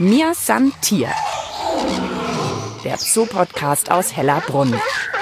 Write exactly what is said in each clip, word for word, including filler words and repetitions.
Mir san Tier, der Zoo-Podcast aus Hellerbrunn.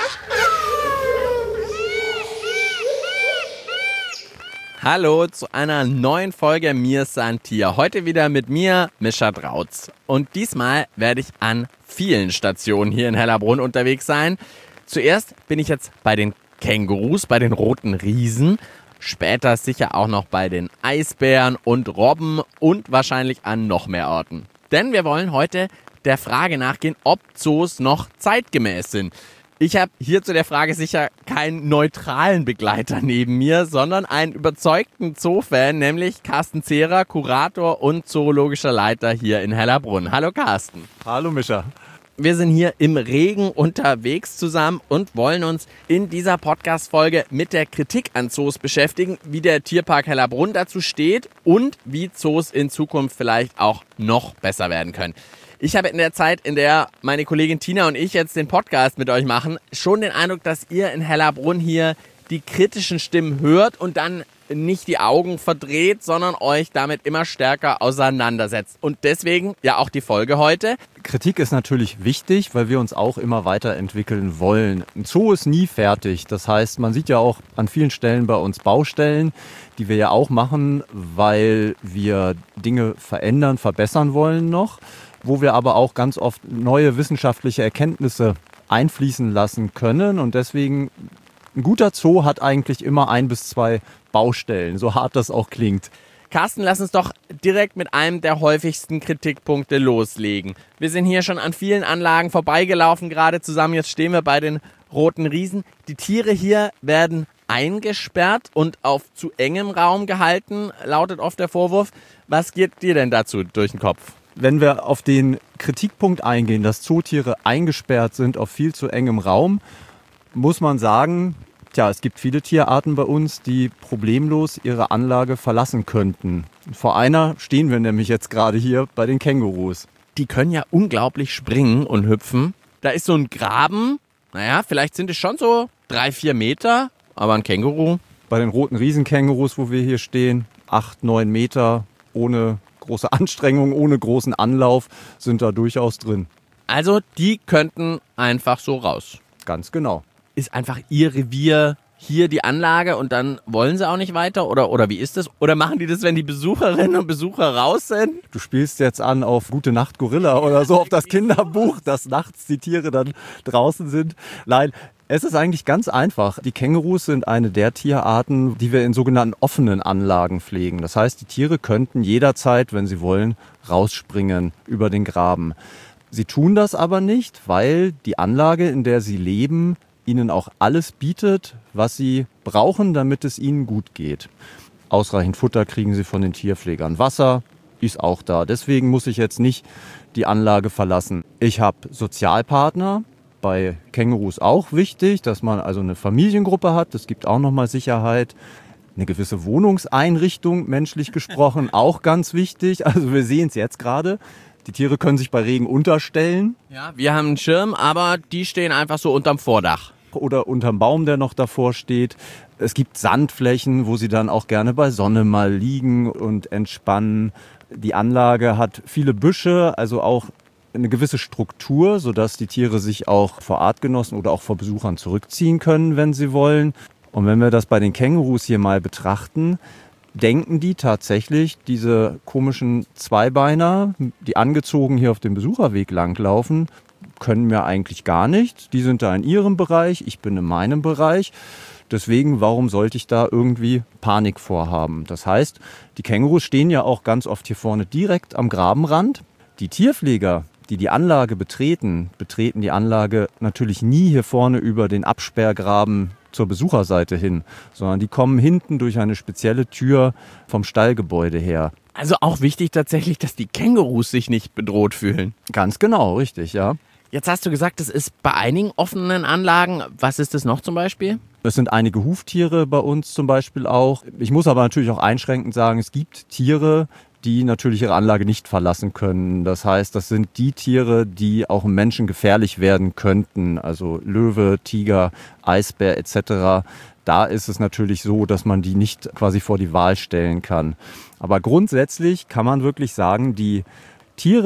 Hallo zu einer neuen Folge Mir san Tier. Heute wieder mit mir, Mischa Drautz. Und diesmal werde ich an vielen Stationen hier in Hellerbrunn unterwegs sein. Zuerst bin ich jetzt bei den Kängurus, bei den roten Riesen. Später sicher auch noch bei den Eisbären und Robben und wahrscheinlich an noch mehr Orten. Denn wir wollen heute der Frage nachgehen, ob Zoos noch zeitgemäß sind. Ich habe hier zu der Frage sicher keinen neutralen Begleiter neben mir, sondern einen überzeugten Zoo-Fan, nämlich Carsten Zehrer, Kurator und zoologischer Leiter hier in Hellerbrunn. Hallo Carsten. Hallo Mischa. Wir sind hier im Regen unterwegs zusammen und wollen uns in dieser Podcast-Folge mit der Kritik an Zoos beschäftigen, wie der Tierpark Hellerbrunn dazu steht und wie Zoos in Zukunft vielleicht auch noch besser werden können. Ich habe in der Zeit, in der meine Kollegin Tina und ich jetzt den Podcast mit euch machen, schon den Eindruck, dass ihr in Hellerbrunn hier die kritischen Stimmen hört und dann nicht die Augen verdreht, sondern euch damit immer stärker auseinandersetzt. Und deswegen ja auch die Folge heute. Kritik ist natürlich wichtig, weil wir uns auch immer weiterentwickeln wollen. Ein Zoo ist nie fertig. Das heißt, man sieht ja auch an vielen Stellen bei uns Baustellen, die wir ja auch machen, weil wir Dinge verändern, verbessern wollen noch, wo wir aber auch ganz oft neue wissenschaftliche Erkenntnisse einfließen lassen können. Und deswegen, ein guter Zoo hat eigentlich immer ein bis zwei Baustellen, so hart das auch klingt. Carsten, lass uns doch direkt mit einem der häufigsten Kritikpunkte loslegen. Wir sind hier schon an vielen Anlagen vorbeigelaufen, gerade zusammen. Jetzt stehen wir bei den roten Riesen. Die Tiere hier werden eingesperrt und auf zu engem Raum gehalten, lautet oft der Vorwurf. Was geht dir denn dazu durch den Kopf? Wenn wir auf den Kritikpunkt eingehen, dass Zootiere eingesperrt sind auf viel zu engem Raum, muss man sagen, tja, es gibt viele Tierarten bei uns, die problemlos ihre Anlage verlassen könnten. Vor einer stehen wir nämlich jetzt gerade hier bei den Kängurus. Die können ja unglaublich springen und hüpfen. Da ist so ein Graben, naja, vielleicht sind es schon so drei, vier Meter, aber ein Känguru. Bei den roten Riesenkängurus, wo wir hier stehen, acht, neun Meter ohne große Anstrengung, ohne großen Anlauf, sind da durchaus drin. Also die könnten einfach so raus. Ganz genau. Ist einfach ihr Revier hier die Anlage und dann wollen sie auch nicht weiter? Oder, oder wie ist das? Oder machen die das, wenn die Besucherinnen und Besucher raus sind? Du spielst jetzt an auf Gute Nacht Gorilla oder so, auf das Kinderbuch, dass nachts die Tiere dann draußen sind. Nein, es ist eigentlich ganz einfach. Die Kängurus sind eine der Tierarten, die wir in sogenannten offenen Anlagen pflegen. Das heißt, die Tiere könnten jederzeit, wenn sie wollen, rausspringen über den Graben. Sie tun das aber nicht, weil die Anlage, in der sie leben, ihnen auch alles bietet, was sie brauchen, damit es ihnen gut geht. Ausreichend Futter kriegen sie von den Tierpflegern. Wasser ist auch da. Deswegen muss ich jetzt nicht die Anlage verlassen. Ich habe Sozialpartner. Bei Kängurus auch wichtig, dass man also eine Familiengruppe hat. Das gibt auch nochmal Sicherheit. Eine gewisse Wohnungseinrichtung, menschlich gesprochen, auch ganz wichtig. Also wir sehen es jetzt gerade. Die Tiere können sich bei Regen unterstellen. Ja, wir haben einen Schirm, aber die stehen einfach so unterm Vordach. Oder unterm Baum, der noch davor steht. Es gibt Sandflächen, wo sie dann auch gerne bei Sonne mal liegen und entspannen. Die Anlage hat viele Büsche, also auch eine gewisse Struktur, sodass die Tiere sich auch vor Artgenossen oder auch vor Besuchern zurückziehen können, wenn sie wollen. Und wenn wir das bei den Kängurus hier mal betrachten, denken die tatsächlich, diese komischen Zweibeiner, die angezogen hier auf dem Besucherweg langlaufen, können mir eigentlich gar nicht. Die sind da in ihrem Bereich, ich bin in meinem Bereich. Deswegen, warum sollte ich da irgendwie Panik vorhaben? Das heißt, die Kängurus stehen ja auch ganz oft hier vorne direkt am Grabenrand. Die Tierpfleger, die die Anlage betreten, betreten die Anlage natürlich nie hier vorne über den Absperrgraben zur Besucherseite hin, sondern die kommen hinten durch eine spezielle Tür vom Stallgebäude her. Also auch wichtig tatsächlich, dass die Kängurus sich nicht bedroht fühlen. Ganz genau, richtig, ja. Jetzt hast du gesagt, das ist bei einigen offenen Anlagen. Was ist das noch zum Beispiel? Es sind einige Huftiere bei uns zum Beispiel auch. Ich muss aber natürlich auch einschränkend sagen, es gibt Tiere, die natürlich ihre Anlage nicht verlassen können. Das heißt, das sind die Tiere, die auch im Menschen gefährlich werden könnten. Also Löwe, Tiger, Eisbär et cetera. Da ist es natürlich so, dass man die nicht quasi vor die Wahl stellen kann. Aber grundsätzlich kann man wirklich sagen, die Tiere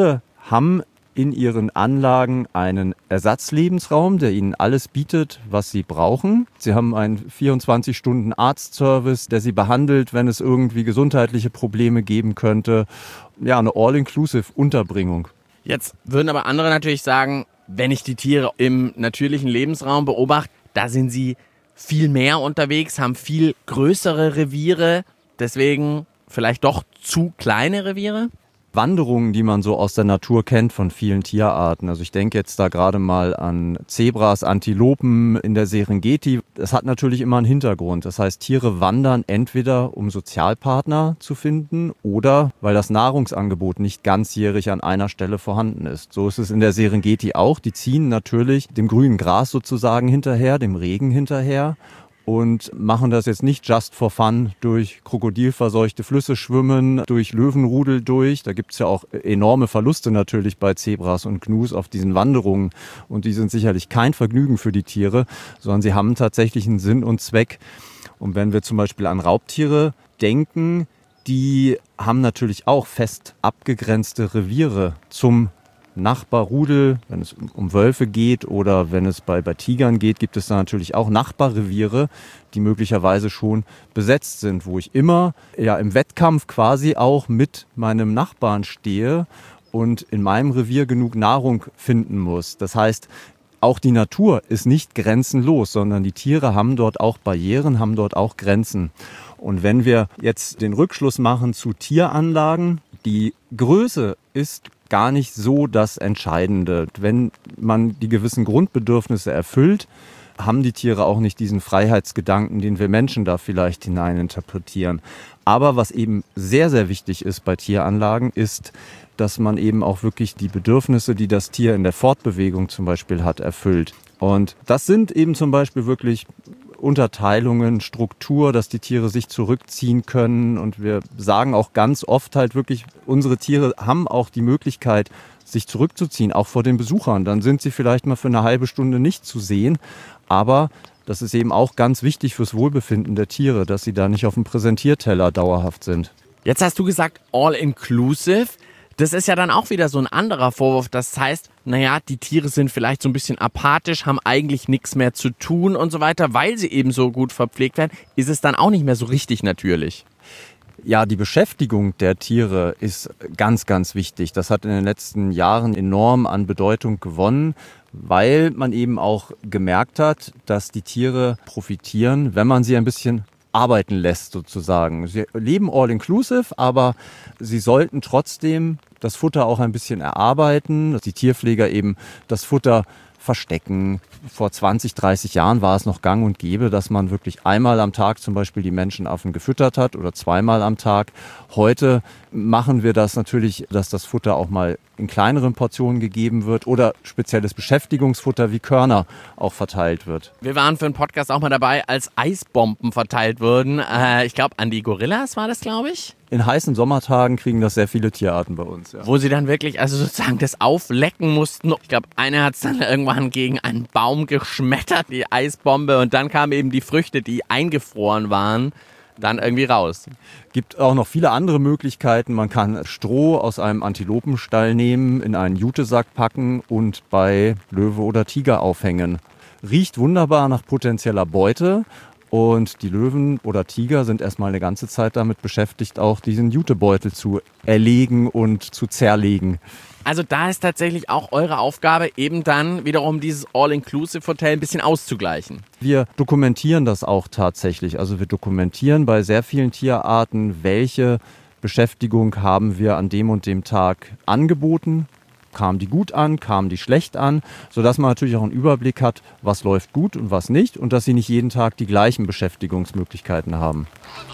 haben in ihren Anlagen einen Ersatzlebensraum, der ihnen alles bietet, was sie brauchen. Sie haben einen vierundzwanzig Stunden Arztservice, der sie behandelt, wenn es irgendwie gesundheitliche Probleme geben könnte. Ja, eine All-Inclusive-Unterbringung. Jetzt würden aber andere natürlich sagen, wenn ich die Tiere im natürlichen Lebensraum beobachte, da sind sie viel mehr unterwegs, haben viel größere Reviere, deswegen vielleicht doch zu kleine Reviere? Wanderungen, die man so aus der Natur kennt von vielen Tierarten. Also ich denke jetzt da gerade mal an Zebras, Antilopen in der Serengeti. Das hat natürlich immer einen Hintergrund. Das heißt, Tiere wandern entweder, um Sozialpartner zu finden oder weil das Nahrungsangebot nicht ganzjährig an einer Stelle vorhanden ist. So ist es in der Serengeti auch. Die ziehen natürlich dem grünen Gras sozusagen hinterher, dem Regen hinterher. Und machen das jetzt nicht just for fun durch krokodilverseuchte Flüsse schwimmen, durch Löwenrudel durch. Da gibt's ja auch enorme Verluste natürlich bei Zebras und Gnus auf diesen Wanderungen. Und die sind sicherlich kein Vergnügen für die Tiere, sondern sie haben tatsächlich einen Sinn und Zweck. Und wenn wir zum Beispiel an Raubtiere denken, die haben natürlich auch fest abgegrenzte Reviere zum Nachbarrudel, wenn es um Wölfe geht oder wenn es bei, bei Tigern geht, gibt es da natürlich auch Nachbarreviere, die möglicherweise schon besetzt sind, wo ich immer ja im Wettkampf quasi auch mit meinem Nachbarn stehe und in meinem Revier genug Nahrung finden muss. Das heißt, auch die Natur ist nicht grenzenlos, sondern die Tiere haben dort auch Barrieren, haben dort auch Grenzen. Und wenn wir jetzt den Rückschluss machen zu Tieranlagen, die Größe ist gar nicht so das Entscheidende. Wenn man die gewissen Grundbedürfnisse erfüllt, haben die Tiere auch nicht diesen Freiheitsgedanken, den wir Menschen da vielleicht hineininterpretieren. Aber was eben sehr, sehr wichtig ist bei Tieranlagen, ist, dass man eben auch wirklich die Bedürfnisse, die das Tier in der Fortbewegung zum Beispiel hat, erfüllt. Und das sind eben zum Beispiel wirklich Unterteilungen, Struktur, dass die Tiere sich zurückziehen können. Und wir sagen auch ganz oft halt wirklich, unsere Tiere haben auch die Möglichkeit, sich zurückzuziehen, auch vor den Besuchern. Dann sind sie vielleicht mal für eine halbe Stunde nicht zu sehen. Aber das ist eben auch ganz wichtig fürs Wohlbefinden der Tiere, dass sie da nicht auf dem Präsentierteller dauerhaft sind. Jetzt hast du gesagt, all-inclusive. Das ist ja dann auch wieder so ein anderer Vorwurf. Das heißt, naja, die Tiere sind vielleicht so ein bisschen apathisch, haben eigentlich nichts mehr zu tun und so weiter, weil sie eben so gut verpflegt werden. Ist es dann auch nicht mehr so richtig natürlich? Ja, die Beschäftigung der Tiere ist ganz, ganz wichtig. Das hat in den letzten Jahren enorm an Bedeutung gewonnen, weil man eben auch gemerkt hat, dass die Tiere profitieren, wenn man sie ein bisschen arbeiten lässt sozusagen. Sie leben all-inclusive, aber sie sollten trotzdem das Futter auch ein bisschen erarbeiten, dass die Tierpfleger eben das Futter verstecken. Vor zwanzig, dreißig Jahren war es noch gang und gäbe, dass man wirklich einmal am Tag zum Beispiel die Menschenaffen gefüttert hat oder zweimal am Tag. Heute machen wir das natürlich, dass das Futter auch mal in kleineren Portionen gegeben wird oder spezielles Beschäftigungsfutter wie Körner auch verteilt wird. Wir waren für einen Podcast auch mal dabei, als Eisbomben verteilt wurden. Äh, ich glaube, an die Gorillas war das, glaube ich. In heißen Sommertagen kriegen das sehr viele Tierarten bei uns. Ja. Wo sie dann wirklich, also sozusagen das auflecken mussten. Ich glaube, einer hat es dann irgendwann gegen einen Baum geschmettert, die Eisbombe. Und dann kamen eben die Früchte, die eingefroren waren, dann irgendwie raus. Gibt auch noch viele andere Möglichkeiten. Man kann Stroh aus einem Antilopenstall nehmen, in einen Jutesack packen und bei Löwe oder Tiger aufhängen. Riecht wunderbar nach potenzieller Beute. Und die Löwen oder Tiger sind erstmal eine ganze Zeit damit beschäftigt, auch diesen Jutebeutel zu erlegen und zu zerlegen. Also da ist tatsächlich auch eure Aufgabe, eben dann wiederum dieses All-Inclusive-Hotel ein bisschen auszugleichen. Wir dokumentieren das auch tatsächlich. Also wir dokumentieren bei sehr vielen Tierarten, welche Beschäftigung haben wir an dem und dem Tag angeboten. Kamen die gut an, kamen die schlecht an, sodass man natürlich auch einen Überblick hat, was läuft gut und was nicht und dass sie nicht jeden Tag die gleichen Beschäftigungsmöglichkeiten haben.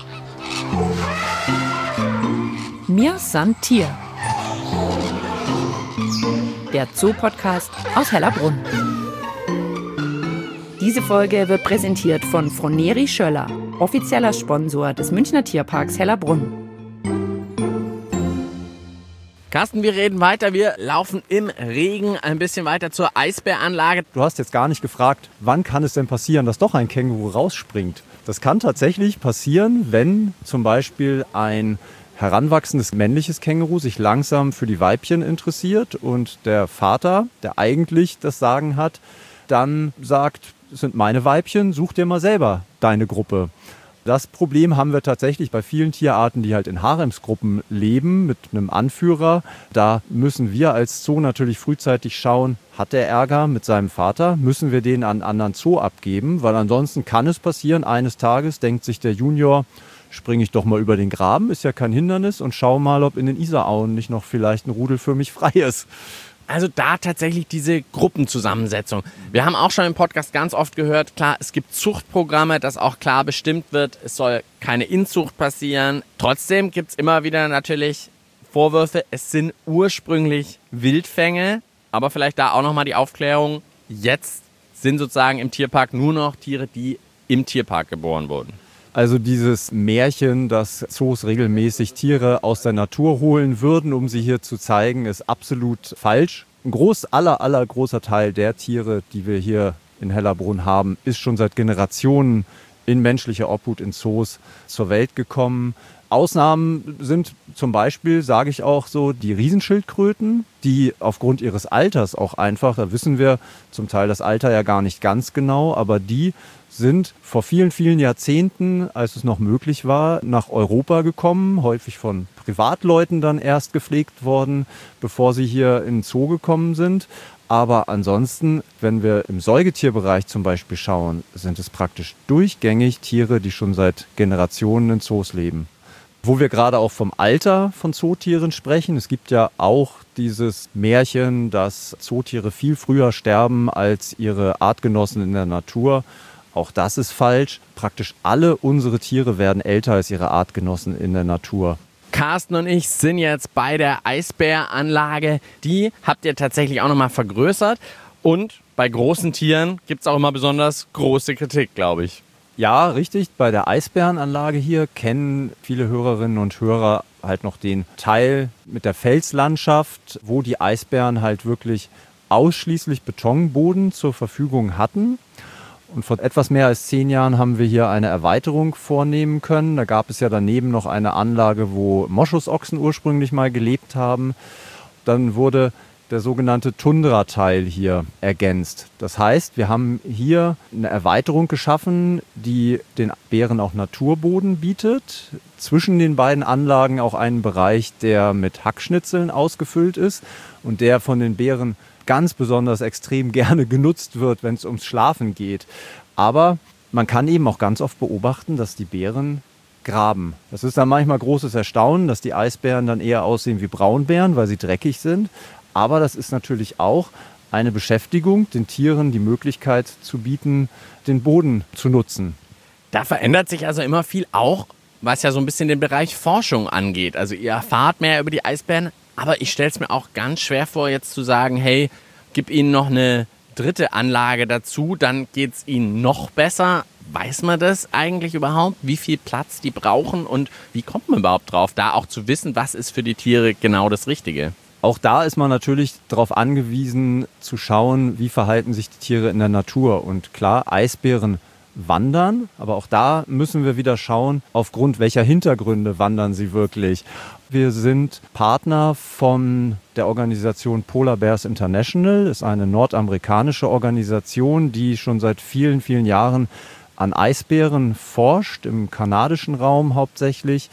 Mir san Tier. Der Zoo-Podcast aus Hellerbrunn. Diese Folge wird präsentiert von Froneri Schöller, offizieller Sponsor des Münchner Tierparks Hellerbrunn. Carsten, wir reden weiter. Wir laufen im Regen ein bisschen weiter zur Eisbäranlage. Du hast jetzt gar nicht gefragt, wann kann es denn passieren, dass doch ein Känguru rausspringt? Das kann tatsächlich passieren, wenn zum Beispiel ein heranwachsendes männliches Känguru sich langsam für die Weibchen interessiert und der Vater, der eigentlich das Sagen hat, dann sagt, das sind meine Weibchen, such dir mal selber deine Gruppe. Das Problem haben wir tatsächlich bei vielen Tierarten, die halt in Haremsgruppen leben, mit einem Anführer. Da müssen wir als Zoo natürlich frühzeitig schauen, hat der Ärger mit seinem Vater, müssen wir den an einen anderen Zoo abgeben, weil ansonsten kann es passieren, eines Tages denkt sich der Junior, springe ich doch mal über den Graben, ist ja kein Hindernis und schau mal, ob in den Isarauen nicht noch vielleicht ein Rudel für mich frei ist. Also da tatsächlich diese Gruppenzusammensetzung. Wir haben auch schon im Podcast ganz oft gehört, klar, es gibt Zuchtprogramme, dass auch klar bestimmt wird, es soll keine Inzucht passieren. Trotzdem gibt es immer wieder natürlich Vorwürfe, es sind ursprünglich Wildfänge, aber vielleicht da auch nochmal die Aufklärung, jetzt sind sozusagen im Tierpark nur noch Tiere, die im Tierpark geboren wurden. Also dieses Märchen, dass Zoos regelmäßig Tiere aus der Natur holen würden, um sie hier zu zeigen, ist absolut falsch. Ein groß, aller, aller großer Teil der Tiere, die wir hier in Hellerbrunn haben, ist schon seit Generationen in menschlicher Obhut in Zoos zur Welt gekommen. Ausnahmen sind zum Beispiel, sage ich auch so, die Riesenschildkröten, die aufgrund ihres Alters auch einfach, da wissen wir zum Teil das Alter ja gar nicht ganz genau, aber die sind vor vielen, vielen Jahrzehnten, als es noch möglich war, nach Europa gekommen, häufig von Privatleuten dann erst gepflegt worden, bevor sie hier in den Zoo gekommen sind. Aber ansonsten, wenn wir im Säugetierbereich zum Beispiel schauen, sind es praktisch durchgängig Tiere, die schon seit Generationen in Zoos leben. Wo wir gerade auch vom Alter von Zootieren sprechen, es gibt ja auch dieses Märchen, dass Zootiere viel früher sterben als ihre Artgenossen in der Natur. Auch das ist falsch. Praktisch alle unsere Tiere werden älter als ihre Artgenossen in der Natur. Carsten und ich sind jetzt bei der Eisbäranlage. Die habt ihr tatsächlich auch nochmal vergrößert. Und bei großen Tieren gibt es auch immer besonders große Kritik, glaube ich. Ja, richtig. Bei der Eisbärenanlage hier kennen viele Hörerinnen und Hörer halt noch den Teil mit der Felslandschaft, wo die Eisbären halt wirklich ausschließlich Betonboden zur Verfügung hatten. Und vor etwas mehr als zehn Jahren haben wir hier eine Erweiterung vornehmen können. Da gab es ja daneben noch eine Anlage, wo Moschusochsen ursprünglich mal gelebt haben. Dann wurde der sogenannte Tundra-Teil hier ergänzt. Das heißt, wir haben hier eine Erweiterung geschaffen, die den Bären auch Naturboden bietet. Zwischen den beiden Anlagen auch einen Bereich, der mit Hackschnitzeln ausgefüllt ist und der von den Bären ganz besonders extrem gerne genutzt wird, wenn es ums Schlafen geht. Aber man kann eben auch ganz oft beobachten, dass die Bären graben. Das ist dann manchmal großes Erstaunen, dass die Eisbären dann eher aussehen wie Braunbären, weil sie dreckig sind. Aber das ist natürlich auch eine Beschäftigung, den Tieren die Möglichkeit zu bieten, den Boden zu nutzen. Da verändert sich also immer viel auch, was ja so ein bisschen den Bereich Forschung angeht. Also ihr erfahrt mehr über die Eisbären, aber ich stelle es mir auch ganz schwer vor, jetzt zu sagen, hey, gib ihnen noch eine dritte Anlage dazu, dann geht es ihnen noch besser. Weiß man das eigentlich überhaupt, wie viel Platz die brauchen und wie kommt man überhaupt drauf, da auch zu wissen, was ist für die Tiere genau das Richtige? Auch da ist man natürlich darauf angewiesen, zu schauen, wie verhalten sich die Tiere in der Natur. Und klar, Eisbären wandern, aber auch da müssen wir wieder schauen, aufgrund welcher Hintergründe wandern sie wirklich. Wir sind Partner von der Organisation Polar Bears International, das ist eine nordamerikanische Organisation, die schon seit vielen, vielen Jahren an Eisbären forscht, im kanadischen Raum hauptsächlich.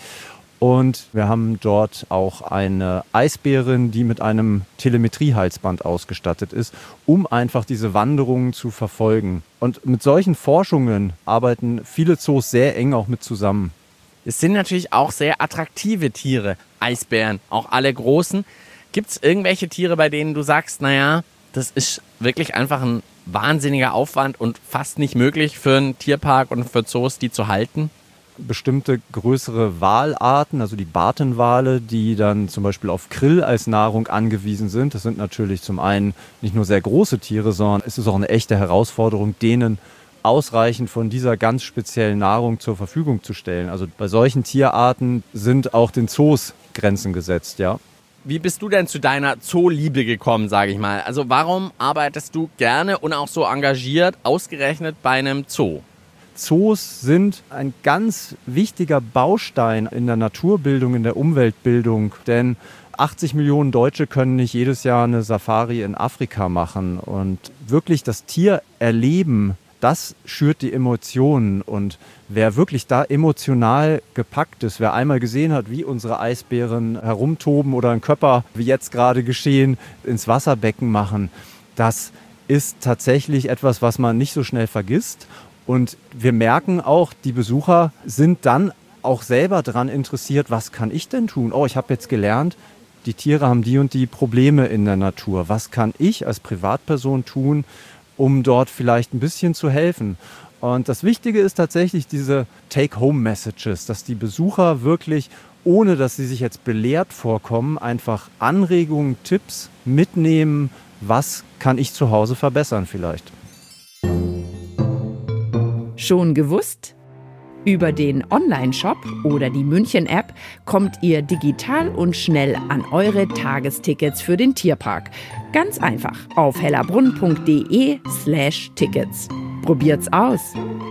Und wir haben dort auch eine Eisbärin, die mit einem Telemetriehalsband ausgestattet ist, um einfach diese Wanderungen zu verfolgen. Und mit solchen Forschungen arbeiten viele Zoos sehr eng auch mit zusammen. Es sind natürlich auch sehr attraktive Tiere, Eisbären, auch alle großen. Gibt es irgendwelche Tiere, bei denen du sagst, naja, das ist wirklich einfach ein wahnsinniger Aufwand und fast nicht möglich für einen Tierpark und für Zoos, die zu halten? Bestimmte größere Walarten, also die Bartenwale, die dann zum Beispiel auf Krill als Nahrung angewiesen sind. Das sind natürlich zum einen nicht nur sehr große Tiere, sondern es ist auch eine echte Herausforderung, denen ausreichend von dieser ganz speziellen Nahrung zur Verfügung zu stellen. Also bei solchen Tierarten sind auch den Zoos Grenzen gesetzt, ja. Wie bist du denn zu deiner Zooliebe gekommen, sage ich mal? Also warum arbeitest du gerne und auch so engagiert ausgerechnet bei einem Zoo? Zoos sind ein ganz wichtiger Baustein in der Naturbildung, in der Umweltbildung, denn achtzig Millionen Deutsche können nicht jedes Jahr eine Safari in Afrika machen. Und wirklich das Tier erleben, das schürt die Emotionen. Und wer wirklich da emotional gepackt ist, wer einmal gesehen hat, wie unsere Eisbären herumtoben oder einen Körper, wie jetzt gerade geschehen, ins Wasserbecken machen, das ist tatsächlich etwas, was man nicht so schnell vergisst. Und wir merken auch, die Besucher sind dann auch selber daran interessiert, was kann ich denn tun? Oh, ich habe jetzt gelernt, die Tiere haben die und die Probleme in der Natur. Was kann ich als Privatperson tun, um dort vielleicht ein bisschen zu helfen? Und das Wichtige ist tatsächlich diese Take-Home-Messages, dass die Besucher wirklich, ohne dass sie sich jetzt belehrt vorkommen, einfach Anregungen, Tipps mitnehmen, was kann ich zu Hause verbessern vielleicht. Schon gewusst? Über den Online-Shop oder die München-App kommt ihr digital und schnell an eure Tagestickets für den Tierpark. Ganz einfach auf hellerbrunn.de slash Tickets. Probiert's aus!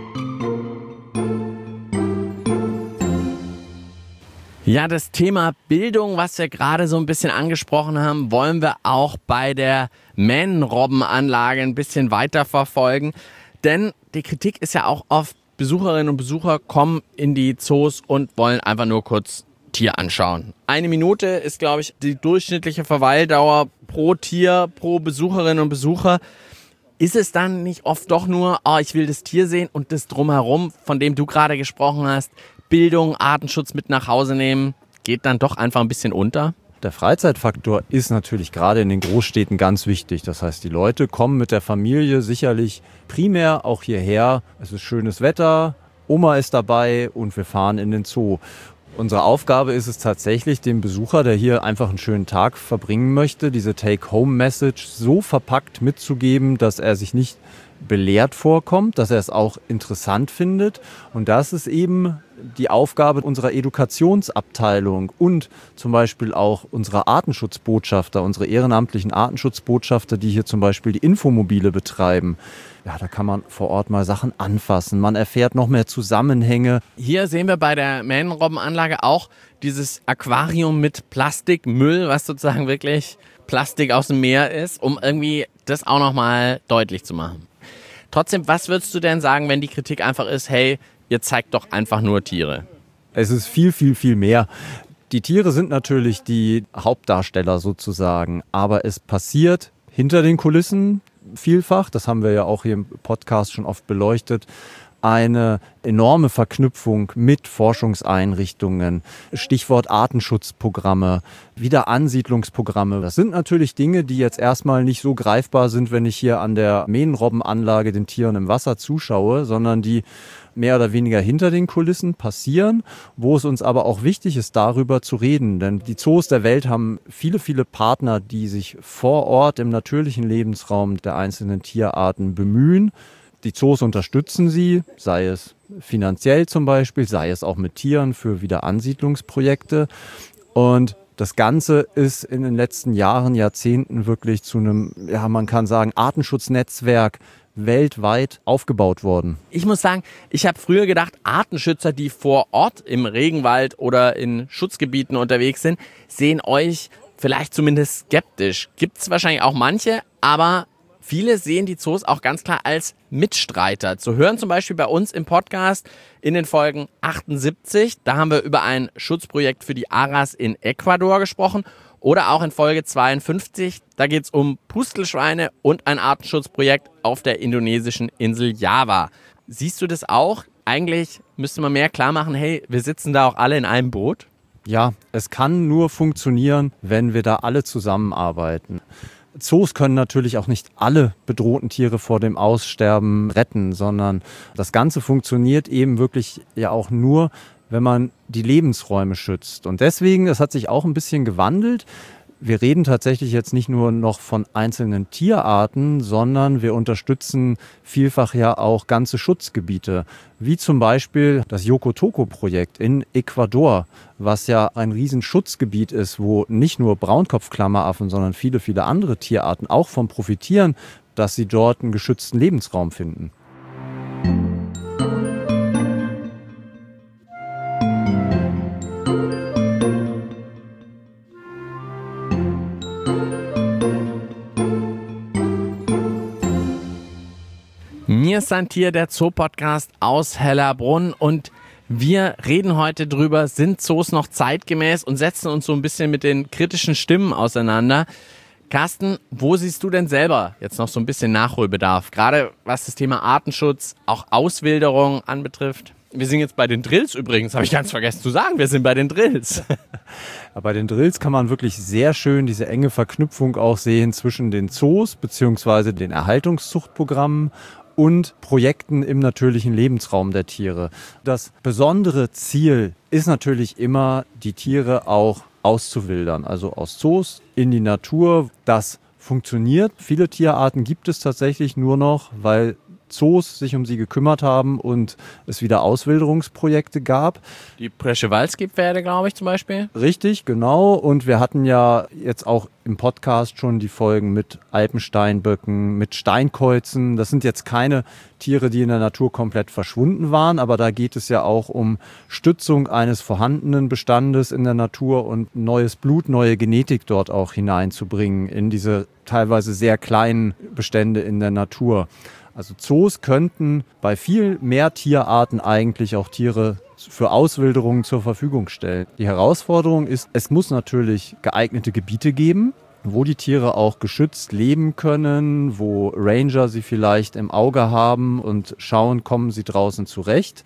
Ja, das Thema Bildung, was wir gerade so ein bisschen angesprochen haben, wollen wir auch bei der Mähnenrobbenanlage ein bisschen weiter verfolgen. Denn die Kritik ist ja auch oft, Besucherinnen und Besucher kommen in die Zoos und wollen einfach nur kurz Tier anschauen. Eine Minute ist, glaube ich, die durchschnittliche Verweildauer pro Tier, pro Besucherin und Besucher. Ist es dann nicht oft doch nur, oh, ich will das Tier sehen und das Drumherum, von dem du gerade gesprochen hast, Bildung, Artenschutz mit nach Hause nehmen, geht dann doch einfach ein bisschen unter? Der Freizeitfaktor ist natürlich gerade in den Großstädten ganz wichtig. Das heißt, die Leute kommen mit der Familie sicherlich primär auch hierher. Es ist schönes Wetter, Oma ist dabei und wir fahren in den Zoo. Unsere Aufgabe ist es tatsächlich, dem Besucher, der hier einfach einen schönen Tag verbringen möchte, diese Take-Home-Message so verpackt mitzugeben, dass er sich nicht belehrt vorkommt, dass er es auch interessant findet. Und das ist eben die Aufgabe unserer Edukationsabteilung und zum Beispiel auch unserer Artenschutzbotschafter, unsere ehrenamtlichen Artenschutzbotschafter, die hier zum Beispiel die Infomobile betreiben. Ja, da kann man vor Ort mal Sachen anfassen. Man erfährt noch mehr Zusammenhänge. Hier sehen wir bei der Mähnenrobbenanlage auch dieses Aquarium mit Plastikmüll, was sozusagen wirklich Plastik aus dem Meer ist, um irgendwie das auch nochmal deutlich zu machen. Trotzdem, was würdest du denn sagen, wenn die Kritik einfach ist, hey, ihr zeigt doch einfach nur Tiere? Es ist viel, viel, viel mehr. Die Tiere sind natürlich die Hauptdarsteller sozusagen, aber es passiert hinter den Kulissen vielfach, das haben wir ja auch hier im Podcast schon oft beleuchtet, eine enorme Verknüpfung mit Forschungseinrichtungen, Stichwort Artenschutzprogramme, Wiederansiedlungsprogramme. Das sind natürlich Dinge, die jetzt erstmal nicht so greifbar sind, wenn ich hier an der Mähnenrobbenanlage den Tieren im Wasser zuschaue, sondern die mehr oder weniger hinter den Kulissen passieren, wo es uns aber auch wichtig ist, darüber zu reden. Denn die Zoos der Welt haben viele, viele Partner, die sich vor Ort im natürlichen Lebensraum der einzelnen Tierarten bemühen. Die Zoos unterstützen sie, sei es finanziell zum Beispiel, sei es auch mit Tieren für Wiederansiedlungsprojekte. Und das Ganze ist in den letzten Jahren, Jahrzehnten wirklich zu einem, ja, man kann sagen, Artenschutznetzwerk weltweit aufgebaut worden. Ich muss sagen, ich habe früher gedacht, Artenschützer, die vor Ort im Regenwald oder in Schutzgebieten unterwegs sind, sehen euch vielleicht zumindest skeptisch. Gibt es wahrscheinlich auch manche, aber viele sehen die Zoos auch ganz klar als Mitstreiter. Zu hören zum Beispiel bei uns im Podcast in den Folgen achtundsiebzig. Da haben wir über ein Schutzprojekt für die Aras in Ecuador gesprochen. Oder auch in Folge zweiundfünfzig. Da geht es um Pustelschweine und ein Artenschutzprojekt auf der indonesischen Insel Java. Siehst du das auch? Eigentlich müsste man mehr klar machen, hey, wir sitzen da auch alle in einem Boot. Ja, es kann nur funktionieren, wenn wir da alle zusammenarbeiten. Zoos können natürlich auch nicht alle bedrohten Tiere vor dem Aussterben retten, sondern das Ganze funktioniert eben wirklich ja auch nur, wenn man die Lebensräume schützt. Und deswegen, das hat sich auch ein bisschen gewandelt. Wir reden tatsächlich jetzt nicht nur noch von einzelnen Tierarten, sondern wir unterstützen vielfach ja auch ganze Schutzgebiete, wie zum Beispiel das Yokotoko-Projekt in Ecuador, was ja ein Riesenschutzgebiet ist, wo nicht nur Braunkopfklammeraffen, sondern viele, viele andere Tierarten auch von profitieren, dass sie dort einen geschützten Lebensraum finden. Mir ist Santier, der Zoopodcast aus Hellerbrunn, und wir reden heute drüber, sind Zoos noch zeitgemäß, und setzen uns so ein bisschen mit den kritischen Stimmen auseinander. Carsten, wo siehst du denn selber jetzt noch so ein bisschen Nachholbedarf, gerade was das Thema Artenschutz, auch Auswilderung anbetrifft? Wir sind jetzt bei den Drills übrigens, habe ich ganz vergessen zu sagen, wir sind bei den Drills. Ja, bei den Drills kann man wirklich sehr schön diese enge Verknüpfung auch sehen zwischen den Zoos bzw. den Erhaltungszuchtprogrammen und Projekten im natürlichen Lebensraum der Tiere. Das besondere Ziel ist natürlich immer, die Tiere auch auszuwildern, also aus Zoos in die Natur. Das funktioniert. Viele Tierarten gibt es tatsächlich nur noch, weil Zoos sich um sie gekümmert haben und es wieder Auswilderungsprojekte gab. Die Przewalski-Pferde, glaube ich, zum Beispiel. Richtig, genau. Und wir hatten ja jetzt auch im Podcast schon die Folgen mit Alpensteinböcken, mit Steinkäuzen. Das sind jetzt keine Tiere, die in der Natur komplett verschwunden waren, aber da geht es ja auch um Stützung eines vorhandenen Bestandes in der Natur und neues Blut, neue Genetik dort auch hineinzubringen in diese teilweise sehr kleinen Bestände in der Natur. Also Zoos könnten bei viel mehr Tierarten eigentlich auch Tiere für Auswilderungen zur Verfügung stellen. Die Herausforderung ist, es muss natürlich geeignete Gebiete geben, wo die Tiere auch geschützt leben können, wo Ranger sie vielleicht im Auge haben und schauen, kommen sie draußen zurecht.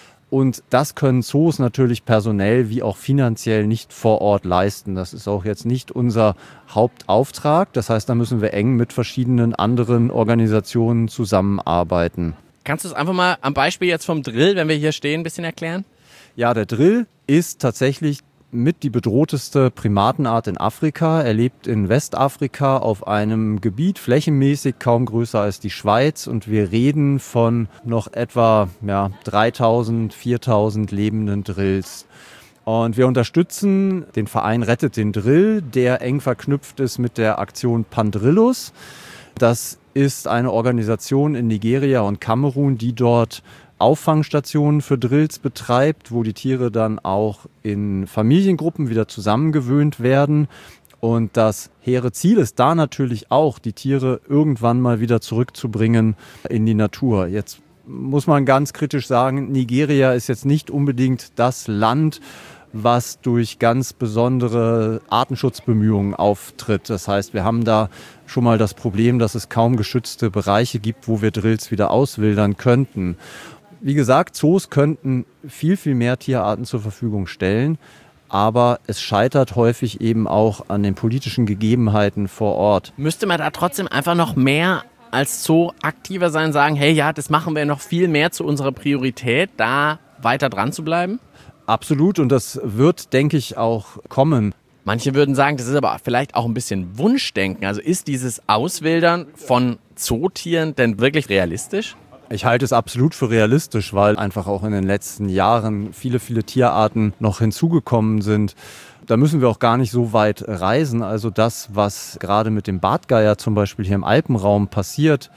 Und das können Zoos natürlich personell wie auch finanziell nicht vor Ort leisten. Das ist auch jetzt nicht unser Hauptauftrag. Das heißt, da müssen wir eng mit verschiedenen anderen Organisationen zusammenarbeiten. Kannst du es einfach mal am Beispiel jetzt vom Drill, wenn wir hier stehen, ein bisschen erklären? Ja, der Drill ist tatsächlich mit die bedrohteste Primatenart in Afrika. Er lebt in Westafrika auf einem Gebiet, flächenmäßig kaum größer als die Schweiz. Und wir reden von noch etwa ja, dreitausend, viertausend lebenden Drills. Und wir unterstützen den Verein Rettet den Drill, der eng verknüpft ist mit der Aktion Pandrillus. Das ist eine Organisation in Nigeria und Kamerun, die dort Auffangstationen für Drills betreibt, wo die Tiere dann auch in Familiengruppen wieder zusammengewöhnt werden. Und das hehre Ziel ist da natürlich auch, die Tiere irgendwann mal wieder zurückzubringen in die Natur. Jetzt muss man ganz kritisch sagen, Nigeria ist jetzt nicht unbedingt das Land, was durch ganz besondere Artenschutzbemühungen auftritt. Das heißt, wir haben da schon mal das Problem, dass es kaum geschützte Bereiche gibt, wo wir Drills wieder auswildern könnten. Wie gesagt, Zoos könnten viel, viel mehr Tierarten zur Verfügung stellen, aber es scheitert häufig eben auch an den politischen Gegebenheiten vor Ort. Müsste man da trotzdem einfach noch mehr als Zoo aktiver sein, sagen, hey, ja, das machen wir noch viel mehr zu unserer Priorität, da weiter dran zu bleiben? Absolut, und das wird, denke ich, auch kommen. Manche würden sagen, das ist aber vielleicht auch ein bisschen Wunschdenken. Also ist dieses Auswildern von Zootieren denn wirklich realistisch? Ich halte es absolut für realistisch, weil einfach auch in den letzten Jahren viele, viele Tierarten noch hinzugekommen sind. Da müssen wir auch gar nicht so weit reisen. Also das, was gerade mit dem Bartgeier zum Beispiel hier im Alpenraum passiert,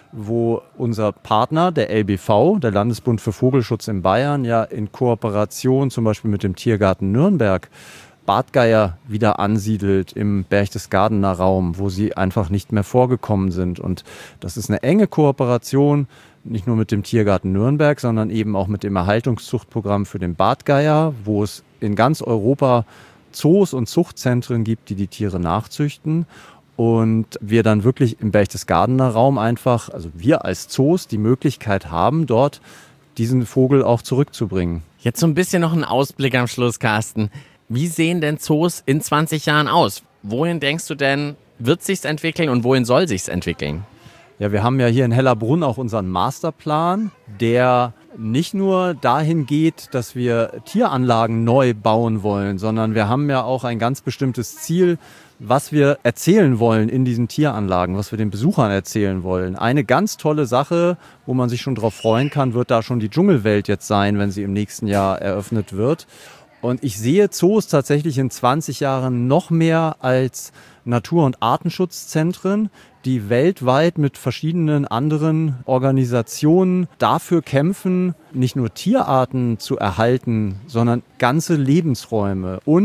wo unser Partner, der L B V, der Landesbund für Vogelschutz in Bayern, ja in Kooperation zum Beispiel mit dem Tiergarten Nürnberg Bartgeier wieder ansiedelt im Berchtesgadener Raum, wo sie einfach nicht mehr vorgekommen sind. Und das ist eine enge Kooperation, nicht nur mit dem Tiergarten Nürnberg, sondern eben auch mit dem Erhaltungszuchtprogramm für den Bartgeier, wo es in ganz Europa Zoos und Zuchtzentren gibt, die die Tiere nachzüchten. Und wir dann wirklich im Berchtesgadener Raum einfach, also wir als Zoos, die Möglichkeit haben, dort diesen Vogel auch zurückzubringen. Jetzt so ein bisschen noch ein Ausblick am Schluss, Carsten. Wie sehen denn Zoos in zwanzig Jahren aus? Wohin denkst du denn, wird sich's entwickeln und wohin soll sich's entwickeln? Ja, wir haben ja hier in Hellerbrunn auch unseren Masterplan, der nicht nur dahin geht, dass wir Tieranlagen neu bauen wollen, sondern wir haben ja auch ein ganz bestimmtes Ziel, was wir erzählen wollen in diesen Tieranlagen, was wir den Besuchern erzählen wollen. Eine ganz tolle Sache, wo man sich schon drauf freuen kann, wird da schon die Dschungelwelt jetzt sein, wenn sie im nächsten Jahr eröffnet wird. Und ich sehe Zoos tatsächlich in zwanzig Jahren noch mehr als Natur- und Artenschutzzentren, die weltweit mit verschiedenen anderen Organisationen dafür kämpfen, nicht nur Tierarten zu erhalten, sondern ganze Lebensräume und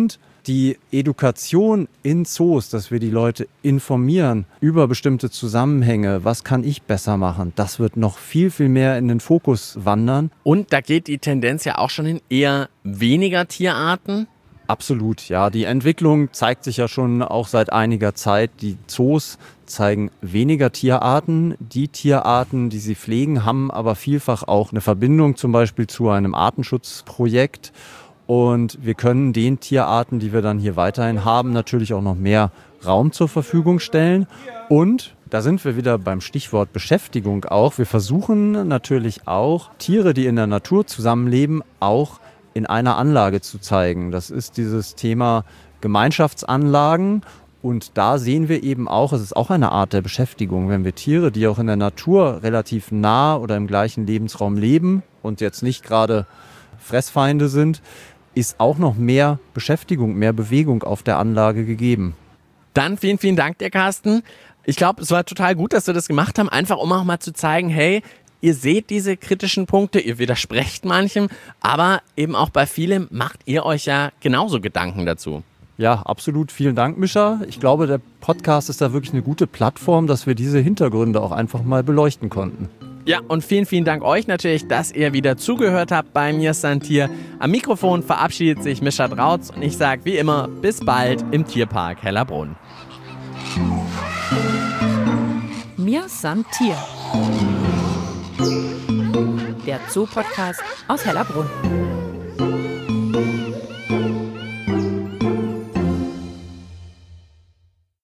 Die Edukation in Zoos, dass wir die Leute informieren über bestimmte Zusammenhänge, was kann ich besser machen, das wird noch viel, viel mehr in den Fokus wandern. Und da geht die Tendenz ja auch schon in eher weniger Tierarten. Absolut, ja. Die Entwicklung zeigt sich ja schon auch seit einiger Zeit. Die Zoos zeigen weniger Tierarten. Die Tierarten, die sie pflegen, haben aber vielfach auch eine Verbindung zum Beispiel zu einem Artenschutzprojekt. Und wir können den Tierarten, die wir dann hier weiterhin haben, natürlich auch noch mehr Raum zur Verfügung stellen. Und da sind wir wieder beim Stichwort Beschäftigung auch. Wir versuchen natürlich auch, Tiere, die in der Natur zusammenleben, auch in einer Anlage zu zeigen. Das ist dieses Thema Gemeinschaftsanlagen. Und da sehen wir eben auch, es ist auch eine Art der Beschäftigung, wenn wir Tiere, die auch in der Natur relativ nah oder im gleichen Lebensraum leben und jetzt nicht gerade Fressfeinde sind, ist auch noch mehr Beschäftigung, mehr Bewegung auf der Anlage gegeben. Dann vielen, vielen Dank dir, Carsten. Ich glaube, es war total gut, dass wir das gemacht haben, einfach um auch mal zu zeigen, hey, ihr seht diese kritischen Punkte, ihr widersprecht manchem, aber eben auch bei vielem macht ihr euch ja genauso Gedanken dazu. Ja, absolut. Vielen Dank, Mischa. Ich glaube, der Podcast ist da wirklich eine gute Plattform, dass wir diese Hintergründe auch einfach mal beleuchten konnten. Ja, und vielen, vielen Dank euch natürlich, dass ihr wieder zugehört habt bei Mir ist ein Tier. Am Mikrofon verabschiedet sich Mischa Drautz und ich sage wie immer, bis bald im Tierpark Hellerbrunn. Mir ist ein Tier. Der Zoo-Podcast aus Hellerbrunn.